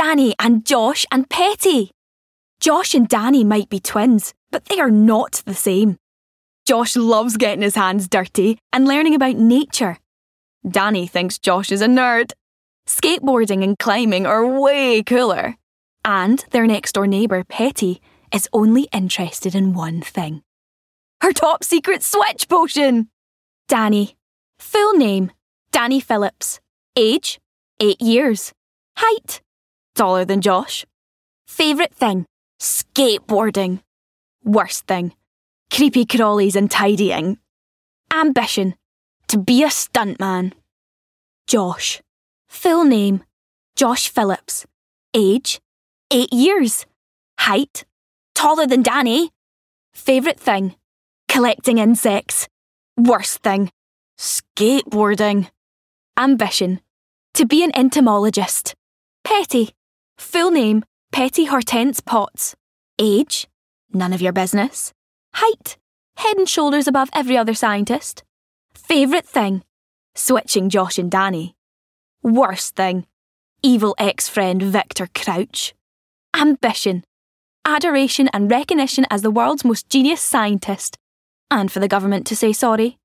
Danny and Josh and Petty. Josh and Danny might be twins, but they are not the same. Josh loves getting his hands dirty and learning about nature. Danny thinks Josh is a nerd. Skateboarding and climbing are way cooler. And their next-door neighbour, Petty, is only interested in one thing. Her top secret switch potion! Danny. Full name, Danny Phillips. Age, 8 years. Height, taller than Josh. Favourite thing, skateboarding. Worst thing, creepy crawlies and tidying. Ambition, to be a stuntman. Josh. Full name, Josh Phillips. Age, 8 years. Height, taller than Danny. Favourite thing, collecting insects. Worst thing, skateboarding. Ambition, to be an entomologist. Petty. Full name, Petty Hortense Potts. Age, none of your business. Height, head and shoulders above every other scientist. Favourite thing, switching Josh and Danny. Worst thing, evil ex-friend Victor Crouch. Ambition, adoration and recognition as the world's most genius scientist. And for the government to say sorry.